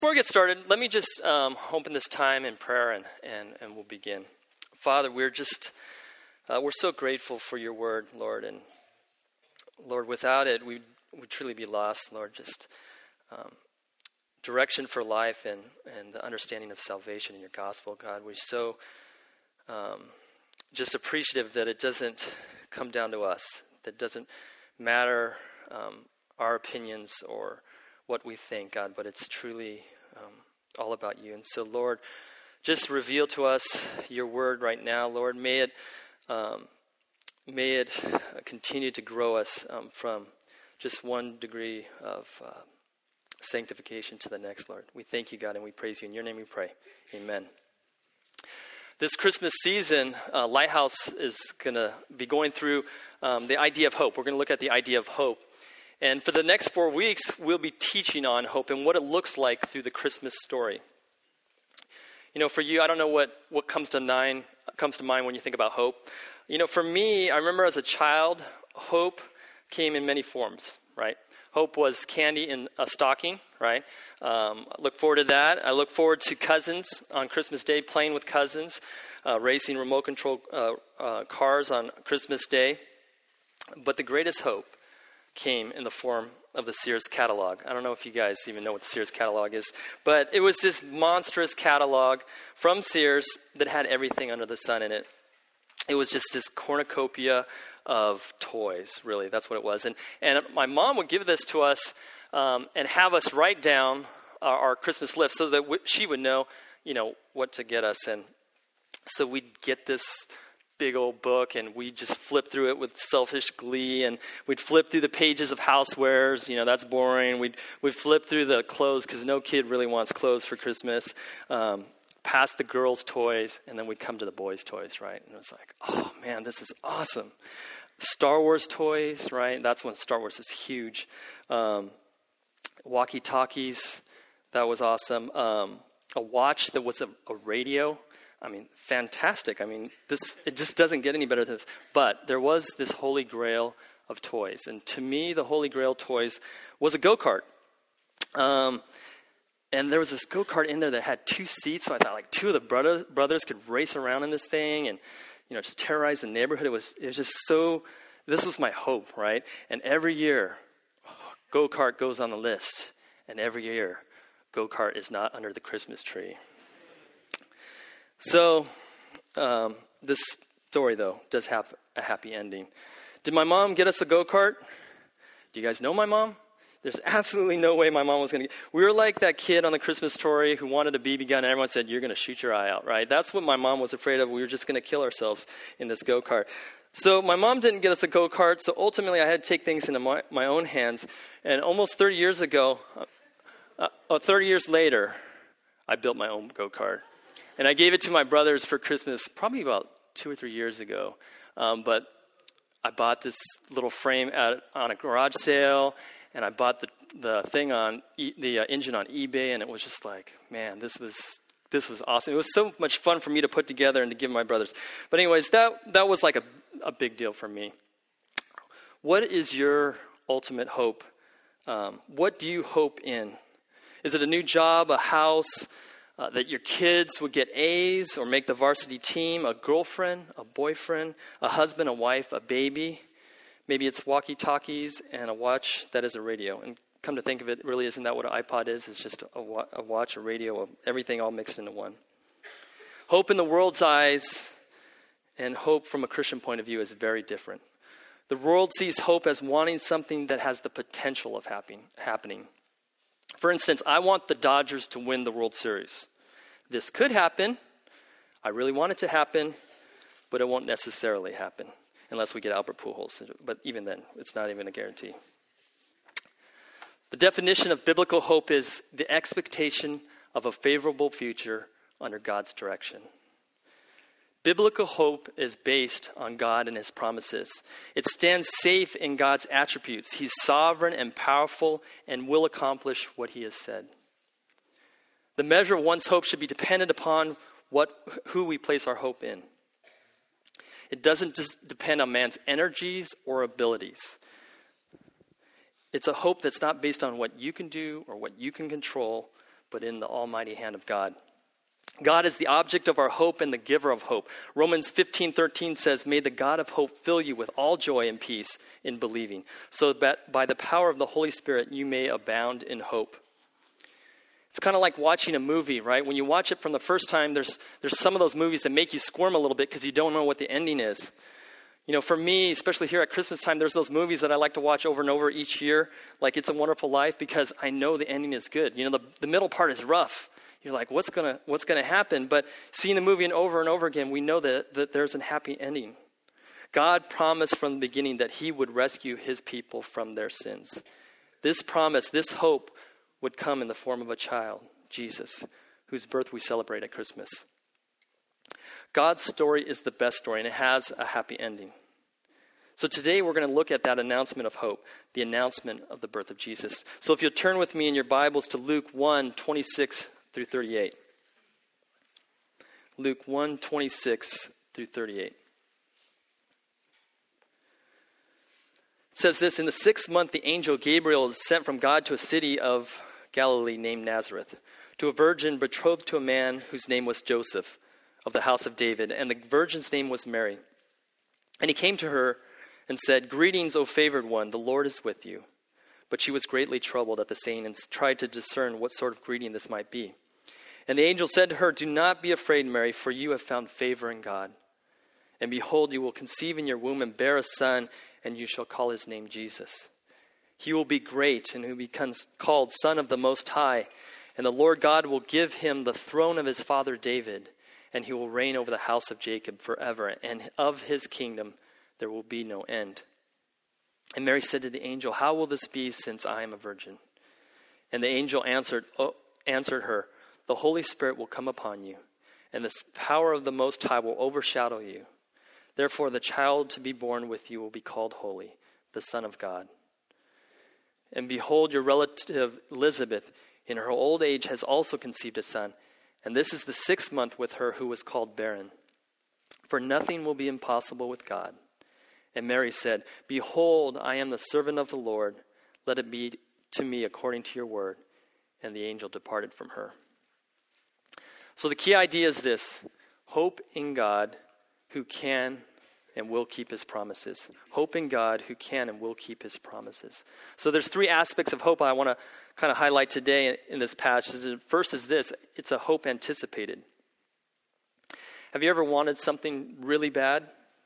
Before we get started, let me just open this time in prayer and we'll begin. Father, we're so grateful for your word, Lord. And Lord, without it, we'd truly be lost, Lord. Just direction for life and the understanding of salvation in your gospel, God. We're so just appreciative that it doesn't come down to us. That doesn't matter our opinions or what we think, God, but it's truly all about you. And so, Lord, just reveal to us your word right now, Lord. May it continue to grow us from just one degree of sanctification to the next, Lord. We thank you, God, and we praise you. In your name we pray. Amen. This Christmas season, Lighthouse is going to be going through the idea of hope. We're going to look at the idea of hope. And for the next 4 weeks, we'll be teaching on hope and what it looks like through the Christmas story. You know, for you, I don't know what comes to mind when you think about hope. You know, for me, I remember as a child, hope came in many forms, right? Hope was candy in a stocking, right? I look forward to that. I look forward to cousins on Christmas Day, playing with cousins, racing remote control cars on Christmas Day. But the greatest hope came in the form of the Sears catalog. I don't know if you guys even know what the Sears catalog is, but it was this monstrous catalog from Sears that had everything under the sun in it. It was just this cornucopia of toys, really. That's what it was. And my mom would give this to us and have us write down our Christmas list so that she would know, what to get us. And so we'd get this big old book, and we just flip through it with selfish glee, and we'd flip through the pages of housewares. That's boring. We'd flip through the clothes because no kid really wants clothes for Christmas. Past the girls' toys, and then we'd come to the boys' toys, right? And it was like, oh man, this is awesome. Star Wars toys, right? That's when Star Wars is huge. Walkie-talkies, that was awesome. A watch that was a radio. I mean, fantastic. I mean, it just doesn't get any better than this. But there was this holy grail of toys. And to me, the holy grail toys was a go-kart. And there was this go-kart in there that had 2 seats. So I thought, two of the brothers could race around in this thing and, just terrorize the neighborhood. It was just so, this was my hope, right? And every year, go-kart goes on the list. And every year, go-kart is not under the Christmas tree. So, this story, though, does have a happy ending. Did my mom get us a go-kart? Do you guys know my mom? There's absolutely no way my mom was going to get... We were like that kid on the Christmas Story who wanted a BB gun, and everyone said, you're going to shoot your eye out, right? That's what my mom was afraid of. We were just going to kill ourselves in this go-kart. So my mom didn't get us a go-kart, so ultimately I had to take things into my own hands. And almost 30 years ago, 30 years later, I built my own go-kart. And I gave it to my brothers for Christmas probably about 2 or 3 years ago. But I bought this little frame on a garage sale, and I bought the thing on the engine on eBay, and it was just like, man, this was awesome. It was so much fun for me to put together and to give my brothers. But anyways, that was like a big deal for me. What is your ultimate hope? What do you hope in? Is it a new job, a house? That your kids would get A's or make the varsity team, a girlfriend, a boyfriend, a husband, a wife, a baby. Maybe it's walkie-talkies and a watch that is a radio. And come to think of it, really isn't that what an iPod is? It's just a watch, a radio, everything all mixed into one. Hope in the world's eyes and hope from a Christian point of view is very different. The world sees hope as wanting something that has the potential of happening. For instance, I want the Dodgers to win the World Series. This could happen. I really want it to happen, but it won't necessarily happen unless we get Albert Pujols. But even then, it's not even a guarantee. The definition of biblical hope is the expectation of a favorable future under God's direction. Biblical hope is based on God and his promises. It stands safe in God's attributes. He's sovereign and powerful and will accomplish what he has said. The measure of one's hope should be dependent upon who we place our hope in. It doesn't just depend on man's energies or abilities. It's a hope that's not based on what you can do or what you can control, but in the almighty hand of God. God is the object of our hope and the giver of hope. Romans 15:13 says, "May the God of hope fill you with all joy and peace in believing, so that by the power of the Holy Spirit you may abound in hope." It's kind of like watching a movie, right? When you watch it from the first time, there's some of those movies that make you squirm a little bit because you don't know what the ending is. You know, for me, especially here at Christmas time, there's those movies that I like to watch over and over each year, like It's a Wonderful Life, because I know the ending is good. You know, the middle part is rough. You're like, what's gonna happen? But seeing the movie over and over again, we know that there's a happy ending. God promised from the beginning that he would rescue his people from their sins. This promise, this hope, would come in the form of a child, Jesus, whose birth we celebrate at Christmas. God's story is the best story, and it has a happy ending. So today we're going to look at that announcement of hope, the announcement of the birth of Jesus. So if you'll turn with me in your Bibles to Luke 1:26 through 38. Luke 1:26 through 38. It says this, "In the 6th month, the angel Gabriel was sent from God to a city of Galilee named Nazareth, to a virgin betrothed to a man whose name was Joseph, of the house of David, and the virgin's name was Mary. And he came to her and said, 'Greetings, O favored one, the Lord is with you.' But she was greatly troubled at the saying and tried to discern what sort of greeting this might be. And the angel said to her, 'Do not be afraid, Mary, for you have found favor in God. And behold, you will conceive in your womb and bear a son, and you shall call his name Jesus. He will be great, and he will be called Son of the Most High. And the Lord God will give him the throne of his father David, and he will reign over the house of Jacob forever, and of his kingdom there will be no end.' And Mary said to the angel, 'How will this be, since I am a virgin?' And the angel answered her, 'The Holy Spirit will come upon you, and the power of the Most High will overshadow you. Therefore the child to be born with you will be called Holy, the Son of God. And behold, your relative Elizabeth, in her old age, has also conceived a son, and this is the 6th month with her who was called barren. For nothing will be impossible with God.' And Mary said, 'Behold, I am the servant of the Lord. Let it be to me according to your word.' And the angel departed from her." So the key idea is this: hope in God who can and will keep his promises. Hope in God who can and will keep his promises. So there's 3 aspects of hope I want to kind of highlight today in this passage. First is this: it's a hope anticipated. Have you ever wanted something really bad?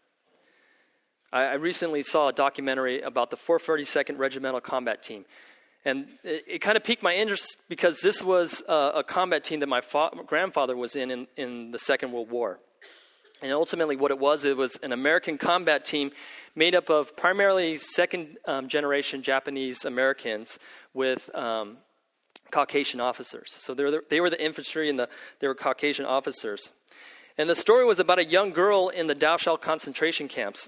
I recently saw a documentary about the 442nd Regimental Combat Team. And it kind of piqued my interest because this was a combat team that my grandfather was in the Second World War. And ultimately what it was an American combat team made up of primarily second-generation Japanese Americans with Caucasian officers. So they were the infantry and they were Caucasian officers. And the story was about a young girl in the Dachau concentration camps.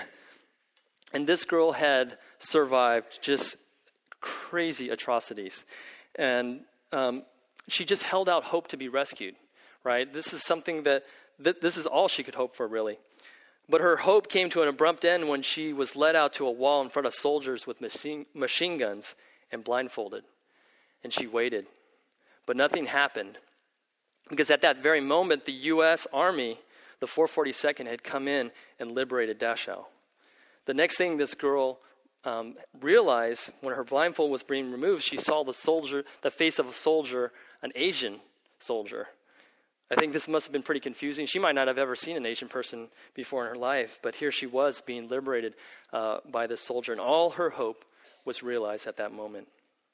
And this girl had survived just crazy atrocities. And she just held out hope to be rescued, right? This is something that this is all she could hope for, really. But her hope came to an abrupt end when she was led out to a wall in front of soldiers with machine guns and blindfolded. And she waited. But nothing happened. Because at that very moment, the U.S. Army, the 442nd, had come in and liberated Dachau. The next thing this girl realized, when her blindfold was being removed, she saw the face of a soldier, an Asian soldier. I think this must have been pretty confusing. She might not have ever seen an Asian person before in her life, but here she was being liberated by this soldier, and all her hope was realized at that moment.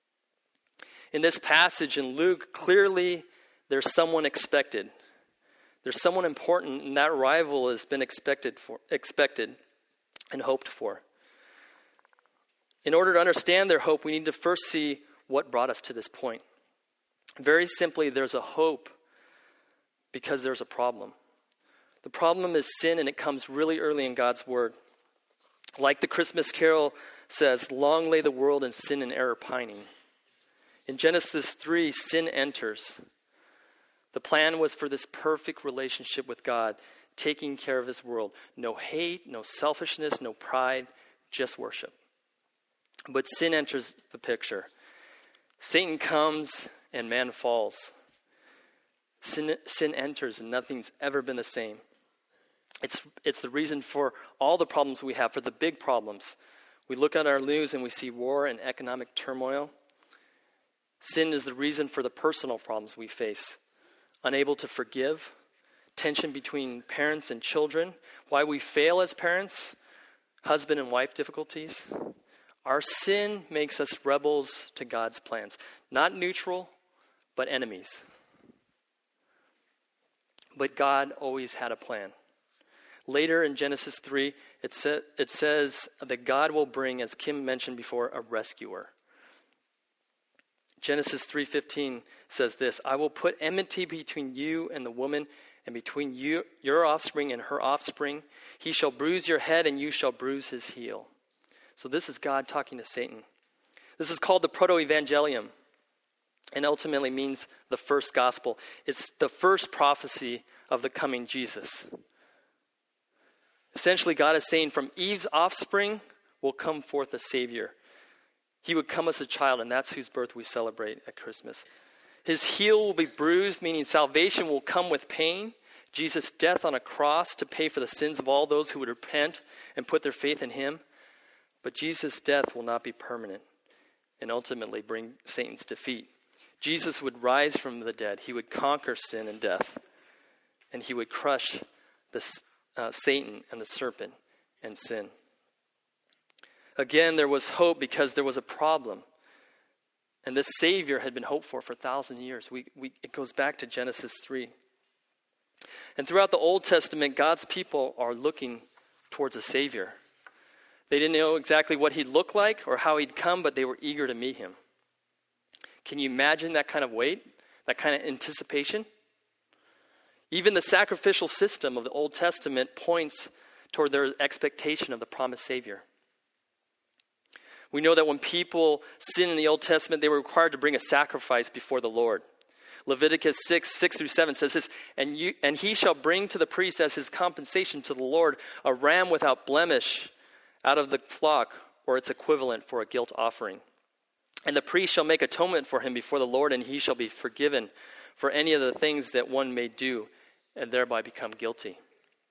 In this passage in Luke, clearly there's someone expected. There's someone important, and that arrival has been expected and hoped for. In order to understand their hope, we need to first see what brought us to this point. Very simply, there's a hope because there's a problem. The problem is sin, and it comes really early in God's word. Like the Christmas carol says, "Long lay the world in sin and error pining." In Genesis 3, sin enters. The plan was for this perfect relationship with God, taking care of his world. No hate, no selfishness, no pride, just worship. But sin enters the picture. Satan comes and man falls. Sin enters and nothing's ever been the same. It's the reason for all the problems we have, for the big problems. We look at our news and we see war and economic turmoil. Sin is the reason for the personal problems we face. Unable to forgive, tension between parents and children, why we fail as parents, husband and wife difficulties. Our sin makes us rebels to God's plans. Not neutral, but enemies. But God always had a plan. Later in Genesis 3, it says that God will bring, as Kim mentioned before, a rescuer. Genesis 3:15 says this, I will put enmity between you and the woman, and between your offspring and her offspring. He shall bruise your head, and you shall bruise his heel. So this is God talking to Satan. This is called the Proto-Evangelium, and ultimately means the first gospel. It's the first prophecy of the coming Jesus. Essentially, God is saying from Eve's offspring will come forth a Savior. He would come as a child, and that's whose birth we celebrate at Christmas. His heel will be bruised, meaning salvation will come with pain. Jesus' death on a cross to pay for the sins of all those who would repent and put their faith in him. But Jesus' death will not be permanent and ultimately bring Satan's defeat. Jesus would rise from the dead. He would conquer sin and death. And he would crush Satan and the serpent and sin. Again, there was hope because there was a problem. And this Savior had been hoped for 1,000 years. It goes back to Genesis 3. And throughout the Old Testament, God's people are looking towards a Savior. They didn't know exactly what he'd look like or how he'd come, but they were eager to meet him. Can you imagine that kind of wait, that kind of anticipation? Even the sacrificial system of the Old Testament points toward their expectation of the promised Savior. We know that when people sinned in the Old Testament, they were required to bring a sacrifice before the Lord. Leviticus 6:6-7 says this, and he shall bring to the priest as his compensation to the Lord a ram without blemish out of the flock, or its equivalent for a guilt offering. And the priest shall make atonement for him before the Lord, and he shall be forgiven for any of the things that one may do, and thereby become guilty.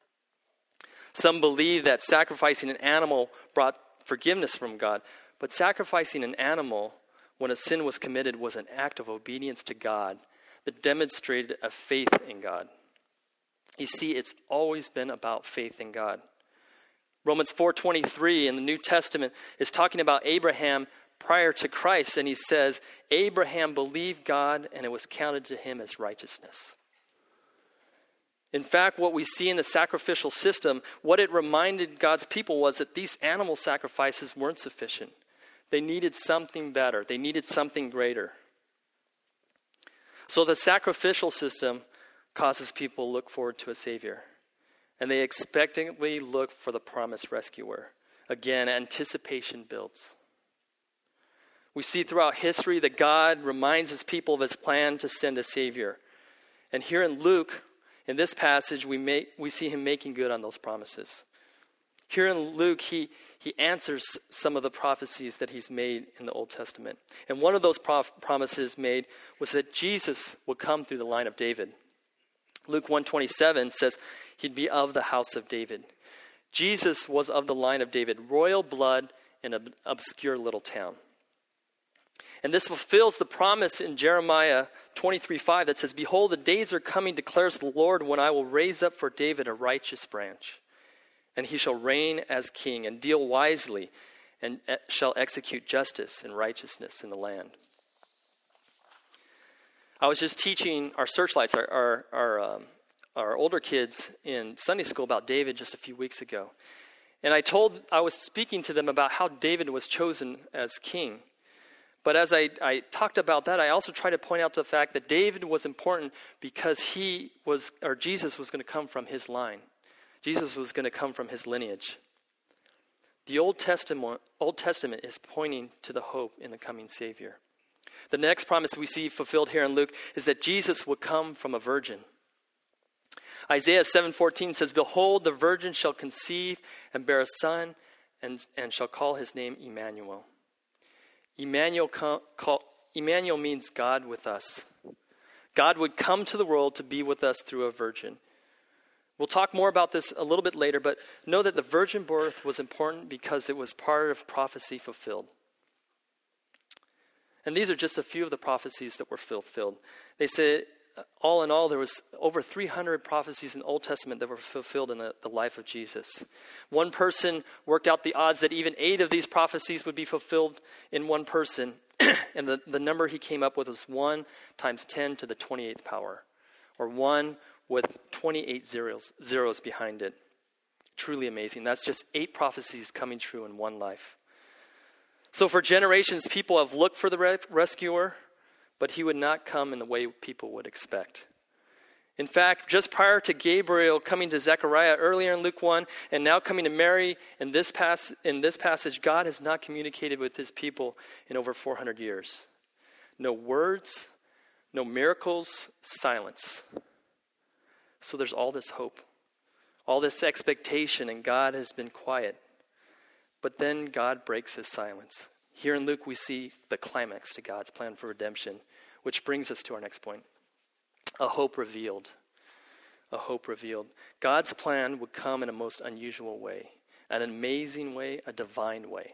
Some believe that sacrificing an animal brought forgiveness from God, but sacrificing an animal when a sin was committed was an act of obedience to God that demonstrated a faith in God. You see, it's always been about faith in God. Romans 4:23 in the New Testament is talking about Abraham prior to Christ, and he says, Abraham believed God, and it was counted to him as righteousness. In fact, what we see in the sacrificial system, what it reminded God's people was that these animal sacrifices weren't sufficient. They needed something better. They needed something greater. So the sacrificial system causes people to look forward to a Savior. And they expectantly look for the promised rescuer. Again, anticipation builds. We see throughout history that God reminds his people of his plan to send a Savior. And here in Luke, in this passage, we see him making good on those promises. Here in Luke, he answers some of the prophecies that he's made in the Old Testament. And one of those promises made was that Jesus would come through the line of David. Luke 1:27 says he'd be of the house of David. Jesus was of the line of David, royal blood in an obscure little town. And this fulfills the promise in Jeremiah 23:5 that says, Behold, the days are coming, declares the Lord, when I will raise up for David a righteous branch. And he shall reign as king and deal wisely and shall execute justice and righteousness in the land. I was just teaching our searchlights, our older kids in Sunday school about David just a few weeks ago. And I was speaking to them about how David was chosen as king. But as I talked about that, I also tried to point out the fact that David was important because Jesus was going to come from his line. Jesus was going to come from his lineage. The Old Testament is pointing to the hope in the coming Savior. The next promise we see fulfilled here in Luke is that Jesus would come from a virgin. Isaiah 7:14 says, Behold, the virgin shall conceive and bear a son and shall call his name Emmanuel. Emmanuel Emmanuel means God with us. God would come to the world to be with us through a virgin. We'll talk more about this a little bit later, but know that the virgin birth was important because it was part of prophecy fulfilled. And these are just a few of the prophecies that were fulfilled. They say, all in all, there was over 300 prophecies in the Old Testament that were fulfilled in the life of Jesus. One person worked out the odds that even 8 of these prophecies would be fulfilled in one person. And the number he came up with was 1 times 10 to the 28th power, or 1 with 28 zeros behind it. Truly amazing. That's just 8 prophecies coming true in one life. So for generations, people have looked for the rescuer, but he would not come in the way people would expect. In fact, just prior to Gabriel coming to Zechariah earlier in Luke 1, and now coming to Mary in this passage, God has not communicated with his people in over 400 years. No words, no miracles, silence. So there's all this hope, all this expectation, and God has been quiet. But then God breaks his silence. Here in Luke, we see the climax to God's plan for redemption, which brings us to our next point. A hope revealed. A hope revealed. God's plan would come in a most unusual way, an amazing way, a divine way.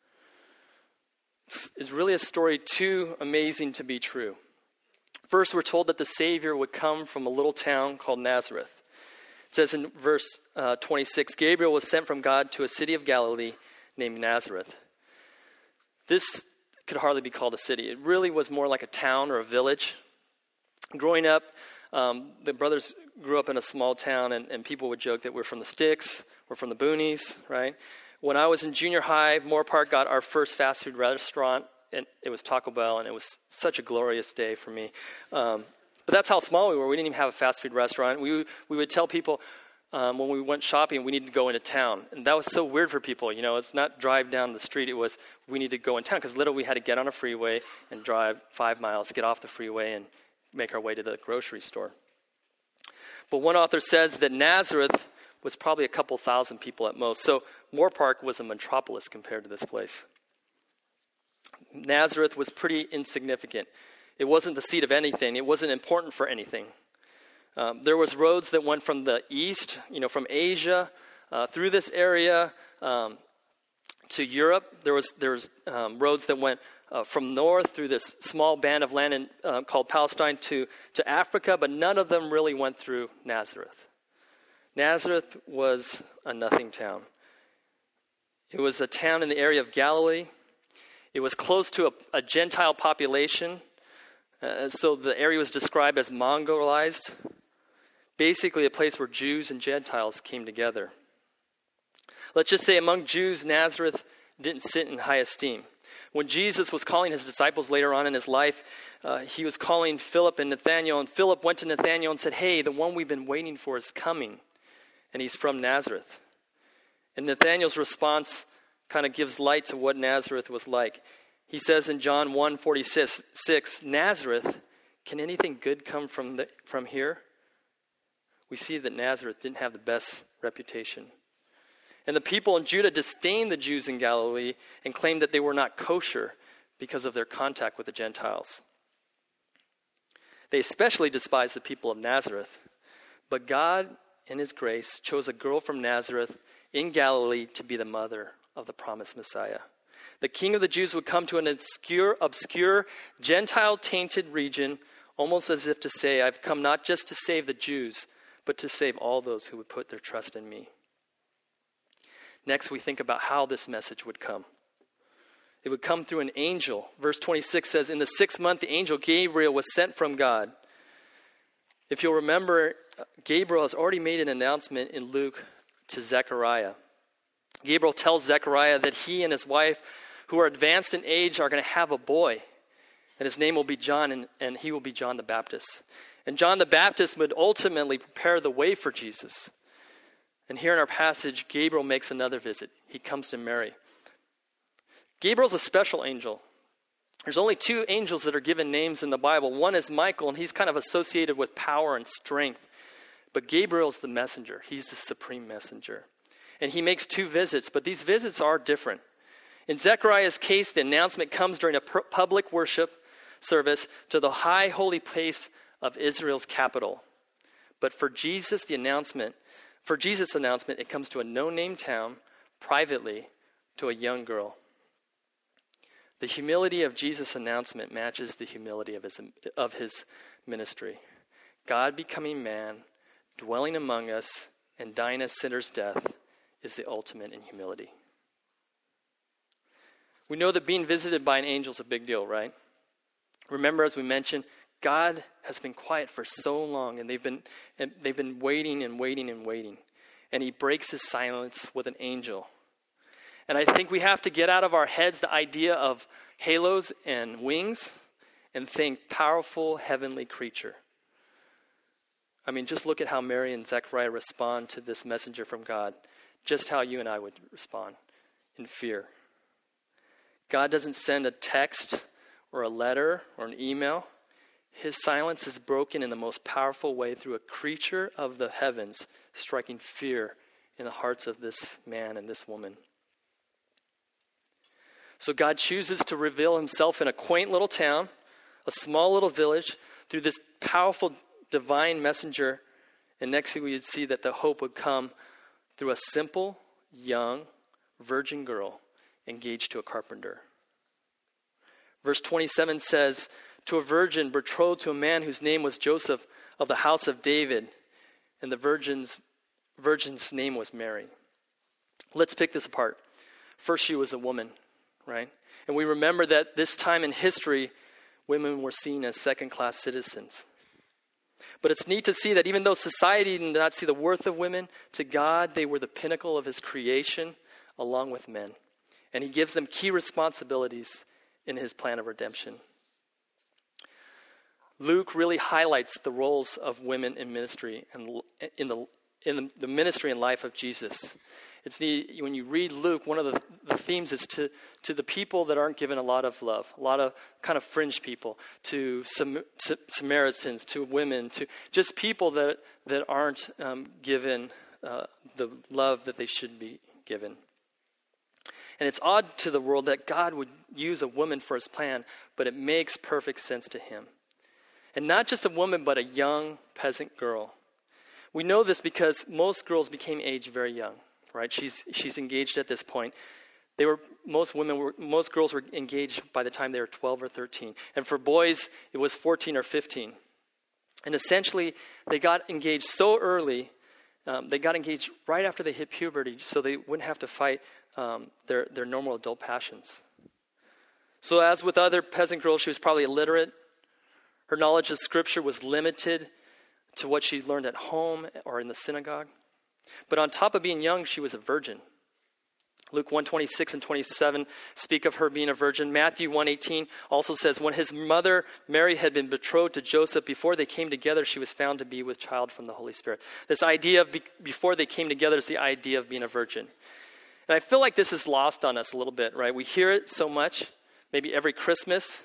It's really a story too amazing to be true. First, we're told that the Savior would come from a little town called Nazareth. It says in verse 26, Gabriel was sent from God to a city of Galilee named Nazareth. This could hardly be called a city. It really was more like a town or a village. Growing up, the brothers grew up in a small town, and people would joke that we're from the sticks, we're from the boonies, right? When I was in junior high, Moorpark got our first fast food restaurant, and it was Taco Bell, and it was such a glorious day for me. But that's how small we were. We didn't even have a fast food restaurant. We would tell people when we went shopping, we needed to go into town. And that was so weird for people. You know, it's not drive down the street. It was we need to go in town, because literally we had to get on a freeway and drive 5 miles, get off the freeway, and make our way to the grocery store. But one author says that Nazareth was probably a couple thousand people at most. So Moorpark was a metropolis compared to this place. Nazareth was pretty insignificant. It wasn't the seat of anything. It wasn't important for anything. There was roads that went from the east, from Asia, through this area to Europe. There was roads that went from north through this small band of land called Palestine to Africa, but none of them really went through Nazareth. Nazareth was a nothing town. It was a town in the area of Galilee. It was close to a Gentile population, so the area was described as Mongolized, basically a place where Jews and Gentiles came together. Let's just say among Jews, Nazareth didn't sit in high esteem. When Jesus was calling his disciples later on in his life, he was calling Philip and Nathanael, and Philip went to Nathanael and said, "Hey, the one we've been waiting for is coming, and he's from Nazareth." And Nathanael's response kind of gives light to what Nazareth was like. He says in John 1:46, "Nazareth, can anything good come from here?" We see that Nazareth didn't have the best reputation. And the people in Judah disdained the Jews in Galilee and claimed that they were not kosher because of their contact with the Gentiles. They especially despised the people of Nazareth. But God, in his grace, chose a girl from Nazareth in Galilee to be the mother of the promised Messiah. The King of the Jews would come to an obscure Gentile-tainted region, almost as if to say, "I've come not just to save the Jews, but to save all those who would put their trust in me." Next, we think about how this message would come. It would come through an angel. Verse 26 says, "In the 6th month, the angel Gabriel was sent from God." If you'll remember, Gabriel has already made an announcement in Luke to Zechariah. Gabriel tells Zechariah that he and his wife, who are advanced in age, are going to have a boy. And his name will be John, and he will be John the Baptist. And John the Baptist would ultimately prepare the way for Jesus. And here in our passage, Gabriel makes another visit. He comes to Mary. Gabriel's a special angel. There's only 2 angels that are given names in the Bible. One is Michael, and he's kind of associated with power and strength. But Gabriel's the messenger. He's the supreme messenger. And he makes 2 visits, but these visits are different. In Zechariah's case, the announcement comes during a public worship service to the high holy place of Israel's capital. But for Jesus' announcement, it comes to a no-name town, privately, to a young girl. The humility of Jesus' announcement matches the humility of his ministry. God becoming man, dwelling among us, and dying a sinner's death is the ultimate in humility. We know that being visited by an angel is a big deal, right? Remember, as we mentioned, God has been quiet for so long, and they've been waiting and waiting and waiting. And he breaks his silence with an angel. And I think we have to get out of our heads the idea of halos and wings and think powerful heavenly creature. I mean, just look at how Mary and Zechariah respond to this messenger from God. Just how you and I would respond, in fear. God doesn't send a text or a letter or an email. His silence is broken in the most powerful way through a creature of the heavens striking fear in the hearts of this man and this woman. So God chooses to reveal himself in a quaint little town, a small little village, through this powerful divine messenger. And next we would see that the hope would come through a simple, young, virgin girl engaged to a carpenter. Verse 27 says, to a virgin betrothed to a man whose name was Joseph of the house of David, and the virgin's name was Mary. Let's pick this apart. First, she was a woman, right? And we remember that this time in history, women were seen as second-class citizens. But it's neat to see that even though society did not see the worth of women, to God, they were the pinnacle of his creation along with men. And he gives them key responsibilities in his plan of redemption. Luke really highlights the roles of women in ministry and in the ministry and life of Jesus. It's neat, when you read Luke, one of the themes is to the people that aren't given a lot of love, a lot of kind of fringe people, to Samaritans, to women, to just people that aren't given the love that they should be given. And it's odd to the world that God would use a woman for his plan, but it makes perfect sense to him. And not just a woman, but a young peasant girl. We know this because most girls became aged very young, right? She's engaged at this point. Most girls were engaged by the time they were 12 or 13. And for boys, it was 14 or 15. And essentially, they got engaged so early, they got engaged right after they hit puberty, so they wouldn't have to fight their normal adult passions. So as with other peasant girls, she was probably illiterate. Her knowledge of Scripture was limited to what she learned at home or in the synagogue. But on top of being young, she was a virgin. Luke 1:26 and 27 speak of her being a virgin. Matthew 1:18 also says, when his mother Mary had been betrothed to Joseph, before they came together, she was found to be with child from the Holy Spirit. This idea of before they came together is the idea of being a virgin. And I feel like this is lost on us a little bit, right? We hear it so much, maybe every Christmas.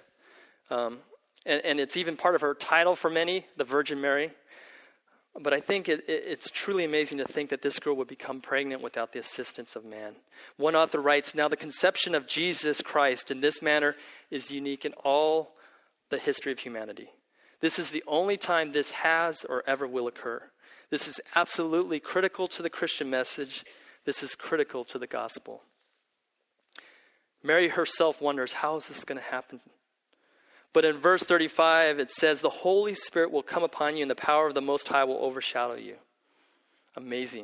And it's even part of her title for many, the Virgin Mary. But I think it's truly amazing to think that this girl would become pregnant without the assistance of man. One author writes, now the conception of Jesus Christ in this manner is unique in all the history of humanity. This is the only time this has or ever will occur. This is absolutely critical to the Christian message. This is critical to the gospel. Mary herself wonders, how is this going to happen? But in verse 35, it says, the Holy Spirit will come upon you and the power of the Most High will overshadow you. Amazing.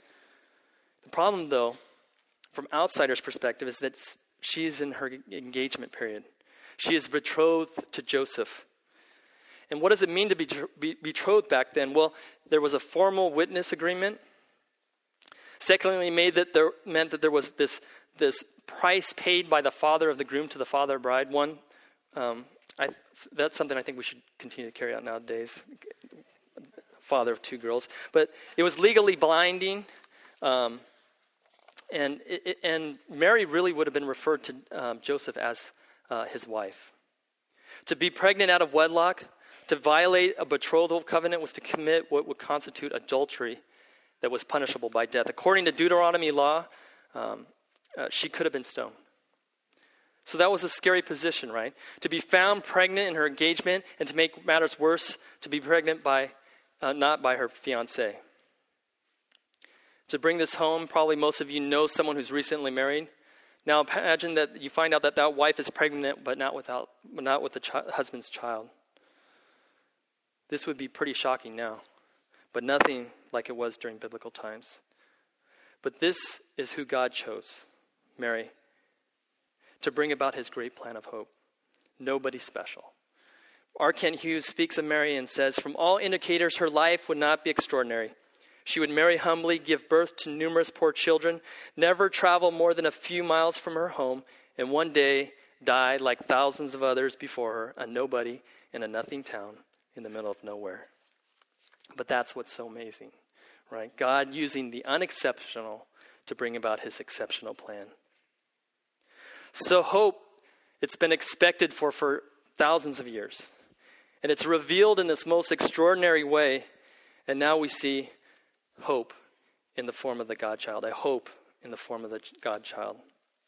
The problem, though, from outsiders' perspective, is that she is in her engagement period. She is betrothed to Joseph. And what does it mean to be betrothed back then? Well, there was a formal witness agreement. Secondly, meant that there was this price paid by the father of the groom to the father of the bride. That's something I think we should continue to carry out nowadays. Father of two girls, but it was legally binding, and Mary really would have been referred to Joseph as his wife. To be pregnant out of wedlock, to violate a betrothal covenant, was to commit what would constitute adultery that was punishable by death. According to Deuteronomy law, she could have been stoned. So that was a scary position, right? To be found pregnant in her engagement, and to make matters worse, to be pregnant by not by her fiancé. To bring this home, probably most of you know someone who's recently married. Now imagine that you find out that that wife is pregnant, but not with the husband's child. This would be pretty shocking now, but nothing like it was during biblical times. But this is who God chose, Mary, to bring about his great plan of hope. Nobody special. R. Kent Hughes speaks of Mary and says, from all indicators, her life would not be extraordinary. She would marry humbly, give birth to numerous poor children, never travel more than a few miles from her home, and one day die like thousands of others before her, a nobody in a nothing town in the middle of nowhere. But that's what's so amazing, right? God using the unexceptional to bring about his exceptional plan. So hope, it's been expected for thousands of years. And it's revealed in this most extraordinary way. And now we see hope in the form of the God-child. A hope in the form of the God-child.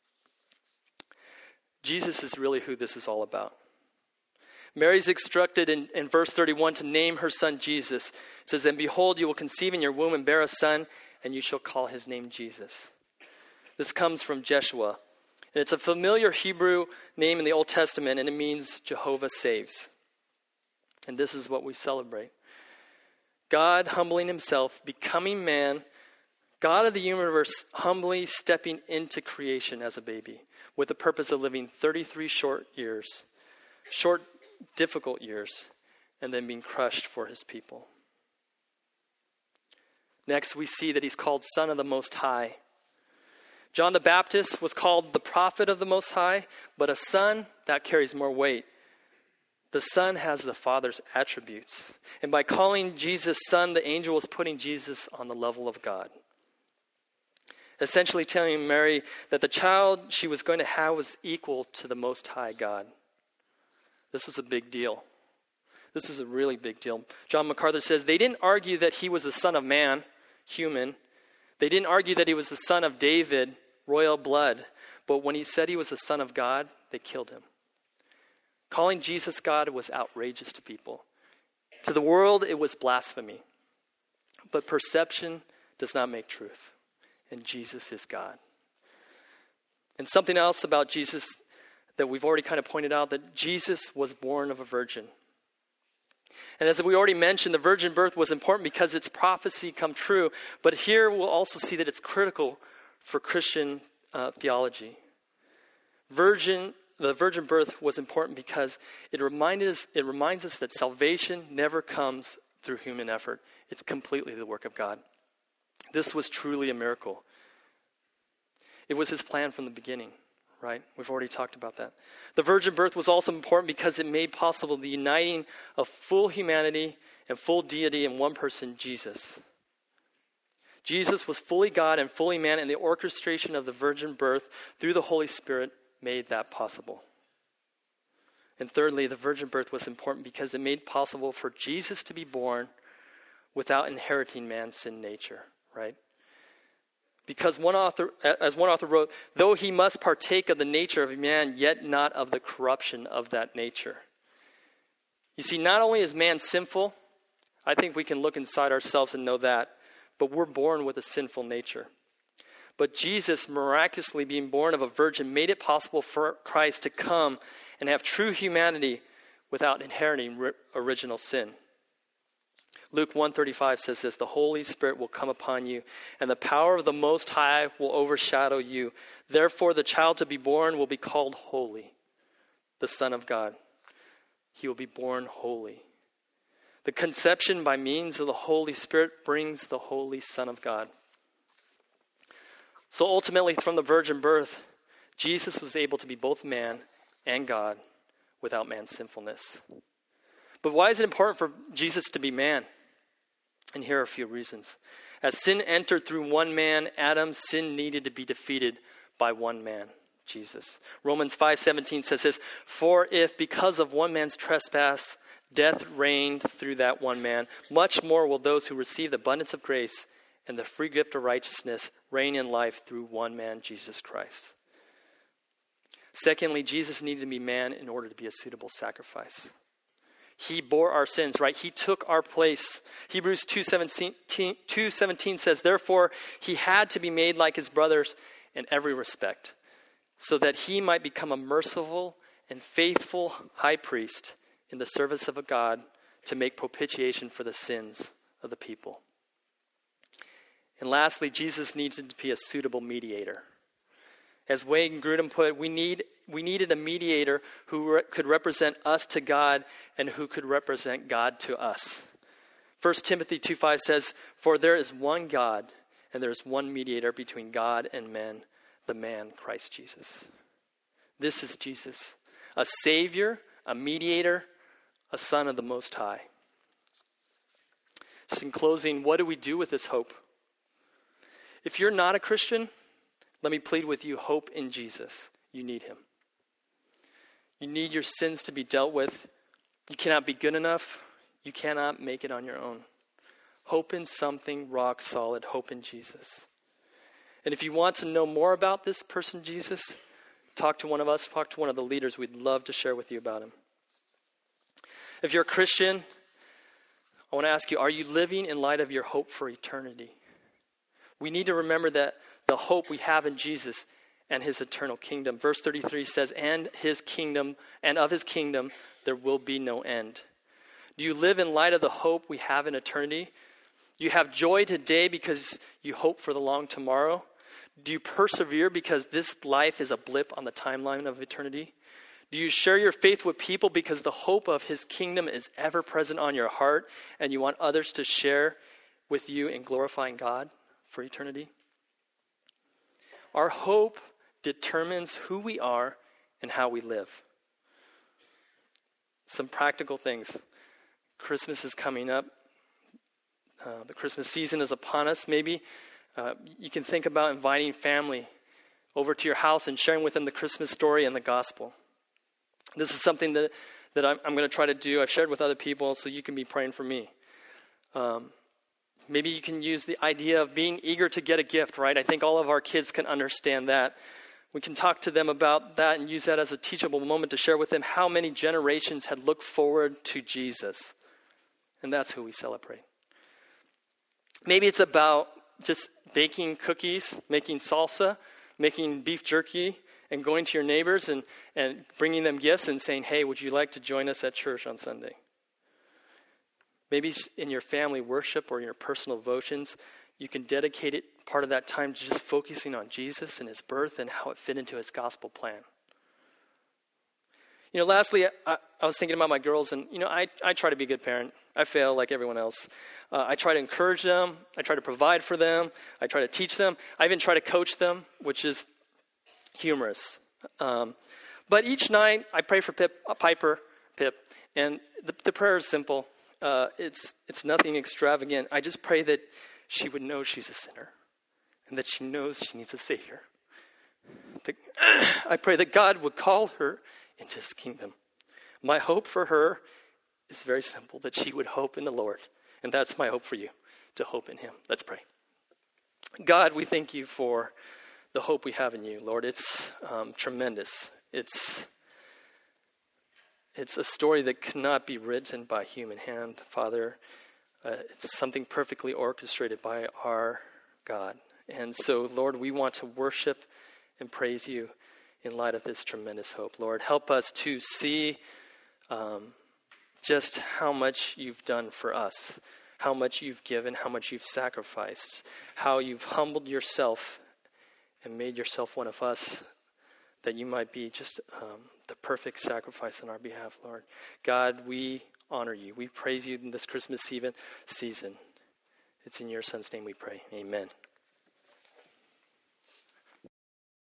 Jesus is really who this is all about. Mary's instructed in verse 31 to name her son Jesus. It says, and behold, you will conceive in your womb and bear a son, and you shall call his name Jesus. This comes from Jeshua. And it's a familiar Hebrew name in the Old Testament, and it means Jehovah saves. And this is what we celebrate. God humbling himself, becoming man, God of the universe humbly stepping into creation as a baby with the purpose of living 33 short, difficult years, and then being crushed for his people. Next, we see that he's called Son of the Most High. John the Baptist was called the prophet of the Most High, but a son, that carries more weight. The Son has the Father's attributes. And by calling Jesus Son, the angel was putting Jesus on the level of God. Essentially telling Mary that the child she was going to have was equal to the Most High God. This was a big deal. This was a really big deal. John MacArthur says, they didn't argue that he was the son of man, human. They didn't argue that he was the son of David, royal blood. But when he said he was the son of God, they killed him. Calling Jesus God was outrageous to people. To the world, it was blasphemy. But perception does not make truth. And Jesus is God. And something else about Jesus that we've already kind of pointed out, that Jesus was born of a virgin. And as we already mentioned, the virgin birth was important because its prophecy come true. But here we'll also see that it's critical for Christian theology. The virgin birth was important because it reminds us that salvation never comes through human effort. It's completely the work of God. This was truly a miracle. It was his plan from the beginning, right? We've already talked about that. The virgin birth was also important because it made possible the uniting of full humanity and full deity in one person, Jesus. Jesus was fully God and fully man, and the orchestration of the virgin birth through the Holy Spirit made that possible. And thirdly, the virgin birth was important because it made possible for Jesus to be born without inheriting man's sin nature, right? Because as one author wrote, though he must partake of the nature of man, yet not of the corruption of that nature. You see, not only is man sinful, I think we can look inside ourselves and know that, but we're born with a sinful nature. But Jesus, miraculously being born of a virgin, made it possible for Christ to come and have true humanity without inheriting original sin. Luke 1:35 says this, the Holy Spirit will come upon you, and the power of the Most High will overshadow you. Therefore, the child to be born will be called Holy, the Son of God. He will be born holy. The conception by means of the Holy Spirit brings the Holy Son of God. So ultimately, from the virgin birth, Jesus was able to be both man and God without man's sinfulness. But why is it important for Jesus to be man? And here are a few reasons. As sin entered through one man, Adam, sin needed to be defeated by one man, Jesus. Romans 5:17 says this, for if because of one man's trespass, death reigned through that one man, much more will those who receive the abundance of grace and the free gift of righteousness reign in life through one man, Jesus Christ. Secondly, Jesus needed to be man in order to be a suitable sacrifice. He bore our sins, right? He took our place. Hebrews 2:17 says, therefore, he had to be made like his brothers in every respect, so that he might become a merciful and faithful high priest in the service of a God to make propitiation for the sins of the people. And lastly, Jesus needed to be a suitable mediator. As Wayne Grudem put it, we needed a mediator who could represent us to God and who could represent God to us. 1 Timothy 2:5 says, for there is one God and there is one mediator between God and men, the man Christ Jesus. This is Jesus, a Savior, a mediator, a Son of the Most High. Just in closing, what do we do with this hope? If you're not a Christian, let me plead with you, hope in Jesus. You need him. You need your sins to be dealt with. You cannot be good enough. You cannot make it on your own. Hope in something rock solid. Hope in Jesus. And if you want to know more about this person, Jesus, talk to one of us, talk to one of the leaders. We'd love to share with you about him. If you're a Christian, I want to ask you, are you living in light of your hope for eternity? We need to remember that the hope we have in Jesus and his eternal kingdom. Verse 33 says, and of his kingdom there will be no end. Do you live in light of the hope we have in eternity? Do you have joy today because you hope for the long tomorrow? Do you persevere because this life is a blip on the timeline of eternity? Do you share your faith with people because the hope of his kingdom is ever present on your heart and you want others to share with you in glorifying God for eternity? Our hope determines who we are and how we live. Some practical things. Christmas is coming up. The Christmas season is upon us. Maybe you can think about inviting family over to your house and sharing with them the Christmas story and the gospel. This is something that I'm going to try to do. I've shared with other people, so you can be praying for me. Maybe you can use the idea of being eager to get a gift, right? I think all of our kids can understand that. We can talk to them about that and use that as a teachable moment to share with them how many generations had looked forward to Jesus. And that's who we celebrate. Maybe it's about just baking cookies, making salsa, making beef jerky, and going to your neighbors and bringing them gifts and saying, hey, would you like to join us at church on Sunday? Maybe in your family worship or in your personal devotions, you can dedicate it part of that time to just focusing on Jesus and his birth and how it fit into his gospel plan. Lastly, I was thinking about my girls, and, I try to be a good parent. I fail like everyone else. I try to encourage them. I try to provide for them. I try to teach them. I even try to coach them, which is humorous. But each night, I pray for Pip, and the prayer is simple. It's nothing extravagant. I just pray that she would know she's a sinner and that she knows she needs a Savior. I pray that God would call her into his kingdom. My hope for her is very simple, that she would hope in the Lord. And that's my hope for you, to hope in him. Let's pray. God, we thank you for the hope we have in you, Lord. It's tremendous. It's a story that cannot be written by human hand, Father. It's something perfectly orchestrated by our God. And so, Lord, we want to worship and praise you in light of this tremendous hope. Lord, help us to see just how much you've done for us, how much you've given, how much you've sacrificed, how you've humbled yourself and made yourself one of us, that you might be just the perfect sacrifice on our behalf, Lord. God, we honor you. We praise you in this Christmas season. It's in your Son's name we pray. Amen.